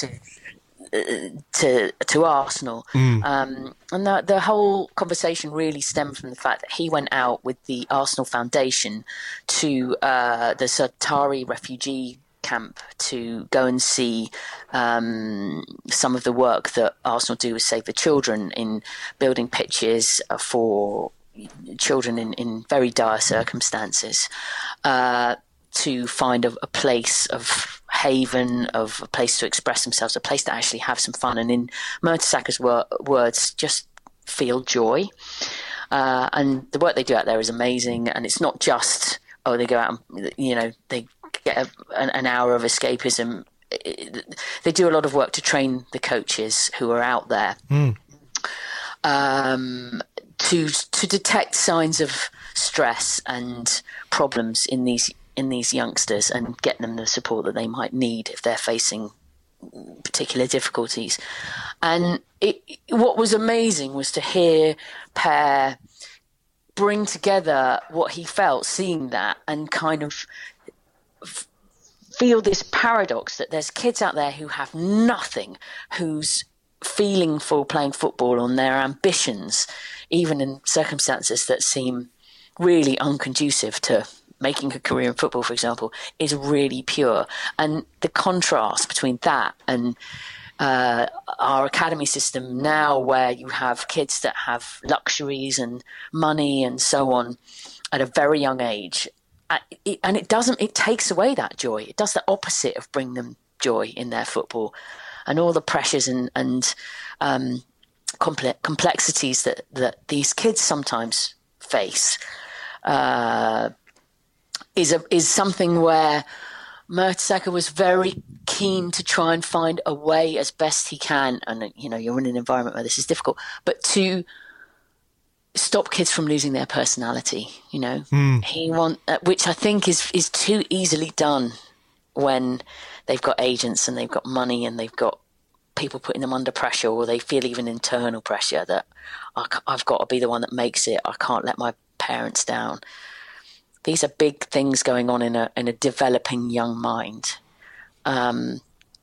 Speaker 3: to Arsenal. And the whole conversation really stemmed from the fact that he went out with the Arsenal Foundation to the Zaatari refugee camp to go and see some of the work that Arsenal do with Save the Children in building pitches for children in very dire circumstances, to find a place of haven, of a place to express themselves, a place to actually have some fun, and in Mertesacker's words, just feel joy. And the work they do out there is amazing, and it's not just they go out and they get an hour of escapism. They do a lot of work to train the coaches who are out there to detect signs of stress and problems in these youngsters and get them the support that they might need if they're facing particular difficulties. And what was amazing was to hear Per bring together what he felt seeing that and kind of feel this paradox that there's kids out there who have nothing, whose feeling for playing football and their ambitions, even in circumstances that seem really unconducive to making a career in football, for example, is really pure. And the contrast between that and our academy system now, where you have kids that have luxuries and money and so on at a very young age, it takes away that joy. It does the opposite of bring them joy in their football, and all the pressures and complexities that these kids sometimes face is something where Mertesacker was very keen to try and find a way as best he can. And, you're in an environment where this is difficult, but to stop kids from losing their personality, He which I think is too easily done when they've got agents and they've got money and they've got people putting them under pressure, or they feel even internal pressure that I've got to be the one that makes it. I can't let my parents down. These are big things going on in a developing young mind, and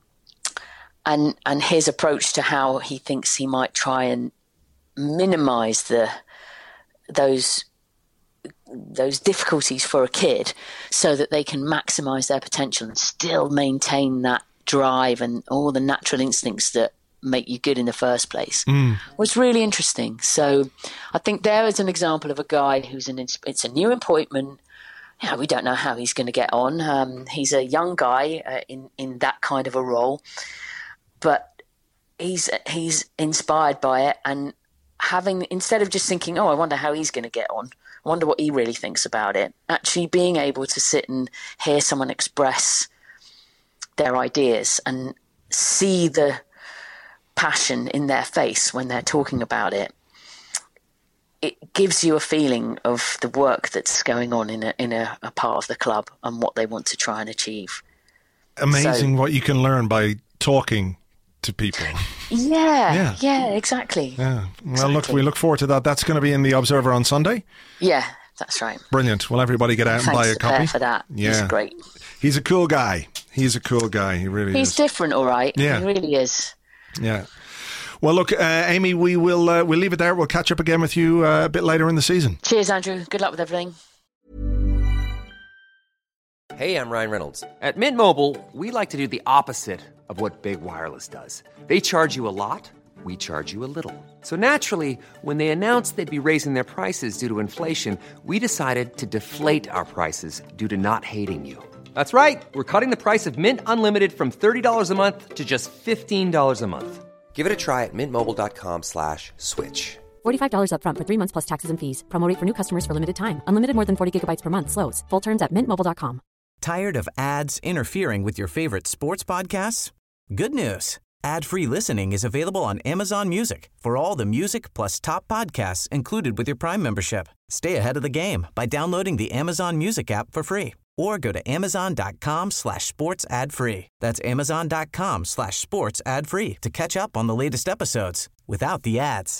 Speaker 3: his approach to how he thinks he might try and minimise those difficulties for a kid, so that they can maximise their potential and still maintain that drive and all the natural instincts that make you good in the first place, was really interesting. So I think there is an example of a guy who's it's a new appointment. We don't know how he's going to get on. He's a young guy in that kind of a role, but he's inspired by it, and instead of just thinking, oh, I wonder how he's going to get on, I wonder what he really thinks about it, actually being able to sit and hear someone express their ideas and see the passion in their face when they're talking about it, it gives you a feeling of the work that's going on in a part of the club and what they want to try and achieve.
Speaker 2: Amazing what you can learn by talking to people.
Speaker 3: Yeah, exactly.
Speaker 2: Yeah. Well,
Speaker 3: exactly.
Speaker 2: Look, we look forward to that. That's going to be in the Observer on Sunday.
Speaker 3: Yeah, that's right.
Speaker 2: Brilliant. Well, everybody get out and buy a copy.
Speaker 3: Thanks for that. Yeah. He's great.
Speaker 2: He's a cool guy. He really is.
Speaker 3: He's different, all right.
Speaker 2: Yeah.
Speaker 3: He really is.
Speaker 2: Yeah. Well, look, Amy, we'll leave it there. We'll catch up again with you a bit later in the season.
Speaker 3: Cheers, Andrew. Good luck with everything.
Speaker 4: Hey, I'm Ryan Reynolds. At Mint Mobile, we like to do the opposite of what Big Wireless does. They charge you a lot, we charge you a little. So naturally, when they announced they'd be raising their prices due to inflation, we decided to deflate our prices due to not hating you. That's right. We're cutting the price of Mint Unlimited from $30 a month to just $15 a month. Give it a try at mintmobile.com/switch.
Speaker 5: $45 up front for 3 months plus taxes and fees. Promo rate for new customers for limited time. Unlimited more than 40 gigabytes per month. Slows full terms at mintmobile.com.
Speaker 6: Tired of ads interfering with your favorite sports podcasts? Good news. Ad-free listening is available on Amazon Music for all the music plus top podcasts included with your Prime membership. Stay ahead of the game by downloading the Amazon Music app for free or go to amazon.com/sports ad free. That's amazon.com/sports ad free to catch up on the latest episodes without the ads.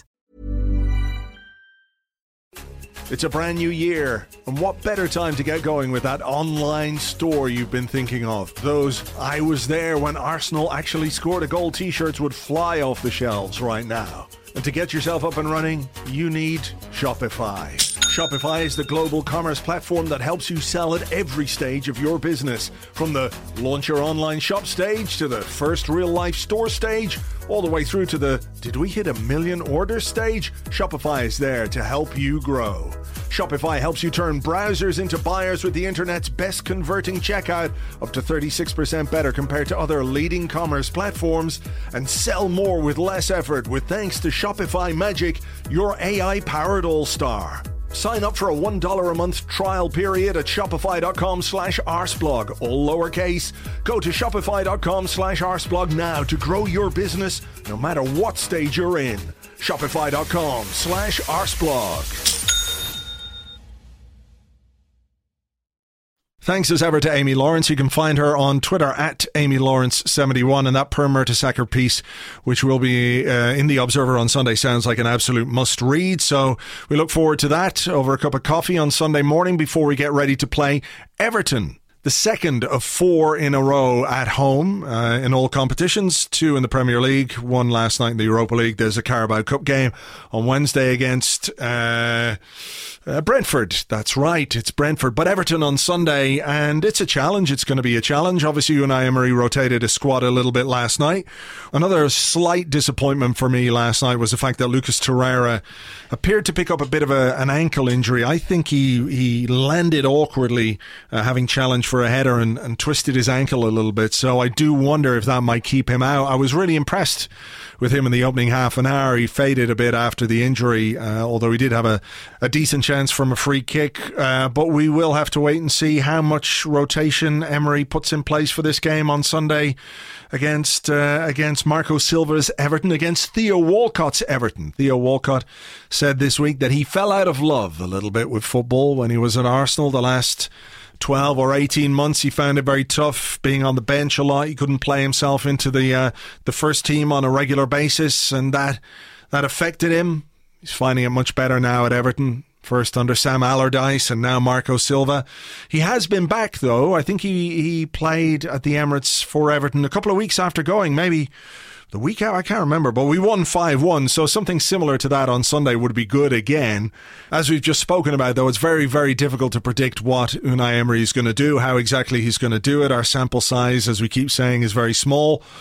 Speaker 2: It's a brand new year, and what better time to get going with that online store you've been thinking of? Those "I was there when Arsenal actually scored a goal" t-shirts would fly off the shelves right now. And to get yourself up and running, you need Shopify. Shopify is the global commerce platform that helps you sell at every stage of your business. From the launch your online shop stage to the first real-life store stage, all the way through to the "did we hit 1 million orders" stage, Shopify is there to help you grow. Shopify helps you turn browsers into buyers with the internet's best converting checkout, up to 36% better compared to other leading commerce platforms, and sell more with less effort with thanks to Shopify Magic, your AI-powered all-star. Sign up for a $1 a month trial period at shopify.com/arsblog, all lowercase. Go to shopify.com/arsblog now to grow your business no matter what stage you're in. Shopify.com/arsblog. Thanks as ever to Amy Lawrence. You can find her on Twitter at AmyLawrence71, and that Per Mertesacker piece, which will be in the Observer on Sunday, sounds like an absolute must read. So we look forward to that over a cup of coffee on Sunday morning before we get ready to play Everton. The second of 4 in a row at home in all competitions, 2 in the Premier League, 1 last night in the Europa League. There's a Carabao Cup game on Wednesday against Brentford. That's right, it's Brentford. But Everton on Sunday, and it's a challenge. It's going to be a challenge. Obviously, Unai Emery rotated his squad a little bit last night. Another slight disappointment for me last night was the fact that Lucas Torreira appeared to pick up a bit of an ankle injury. I think he landed awkwardly, having challenged for a header and twisted his ankle a little bit. So I do wonder if that might keep him out. I was really impressed with him in the opening half an hour. He faded a bit after the injury, although he did have a decent chance from a free kick. But we will have to wait and see how much rotation Emery puts in place for this game on Sunday against Marco Silva's Everton, against Theo Walcott's Everton. Theo Walcott said this week that he fell out of love a little bit with football when he was at Arsenal the last 12 or 18 months. He found it very tough being on the bench a lot. He couldn't play himself into the first team on a regular basis, and that affected him. He's finding it much better now at Everton, first under Sam Allardyce and now Marco Silva. He has been back, though. I think he played at the Emirates for Everton a couple of weeks after going, maybe the week out, I can't remember, but we won 5-1, so something similar to that on Sunday would be good again. As we've just spoken about, though, it's very, very difficult to predict what Unai Emery is going to do, how exactly he's going to do it. Our sample size, as we keep saying, is very small.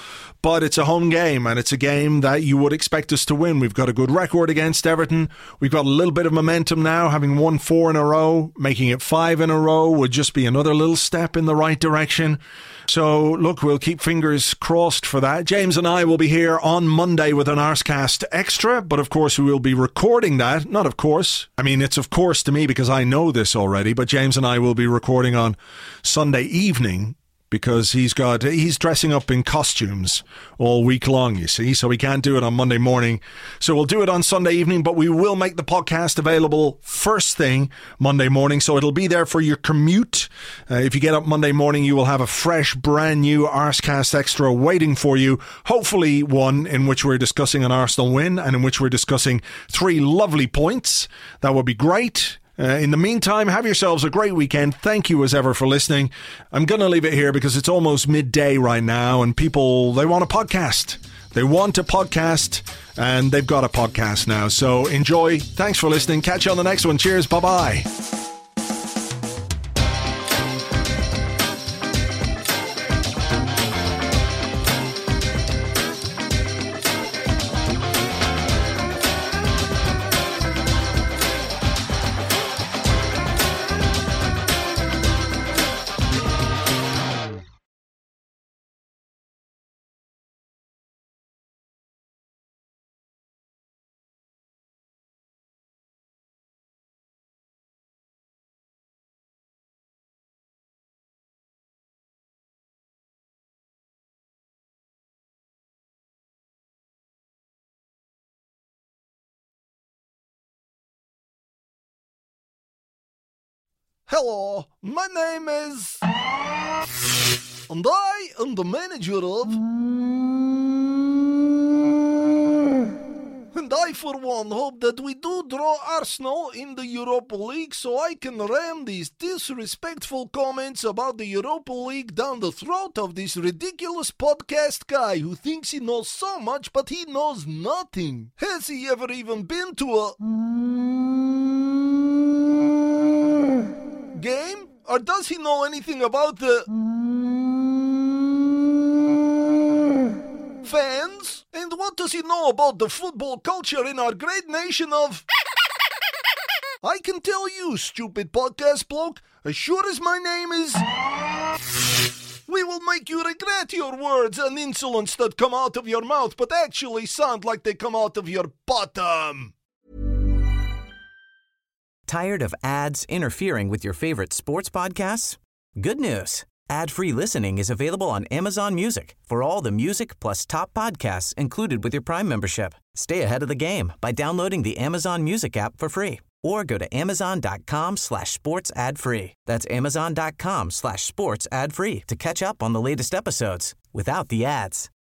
Speaker 2: but it's a home game, and it's a game that you would expect us to win. We've got a good record against Everton. We've got a little bit of momentum now, having won 4 in a row. Making it 5 in a row would just be another little step in the right direction. So, look, we'll keep fingers crossed for that. James and I will be here on Monday with an Arscast Extra, but of course we will be recording that. Not of course. I mean, it's of course to me because I know this already, but James and I will be recording on Sunday evening, because he's dressing up in costumes all week long, you see, so we can't do it on Monday morning. So we'll do it on Sunday evening, but we will make the podcast available first thing Monday morning, so it'll be there for your commute. If you get up Monday morning, you will have a fresh, brand new Arscast Extra waiting for you. Hopefully one in which we're discussing an Arsenal win and in which we're discussing 3 lovely points. That would be great. In the meantime, have yourselves a great weekend. Thank you as ever for listening. I'm going to leave it here because it's almost midday right now and people, they want a podcast. They want a podcast and they've got a podcast now. So enjoy. Thanks for listening. Catch you on the next one. Cheers. Bye-bye.
Speaker 7: Hello, my name is... And I am the manager of... And I, for one, hope that we do draw Arsenal in the Europa League so I can ram these disrespectful comments about the Europa League down the throat of this ridiculous podcast guy who thinks he knows so much but he knows nothing. Has he ever even been to a... game? Or does he know anything about the... fans? And what does he know about the football culture in our great nation of... I can tell you, stupid podcast bloke, as sure as my name is... we will make you regret your words and insolence that come out of your mouth but actually sound like they come out of your bottom.
Speaker 6: Tired of ads interfering with your favorite sports podcasts? Good news. Ad-free listening is available on Amazon Music for all the music plus top podcasts included with your Prime membership. Stay ahead of the game by downloading the Amazon Music app for free or go to amazon.com/sports ad free. That's amazon.com/sports ad free to catch up on the latest episodes without the ads.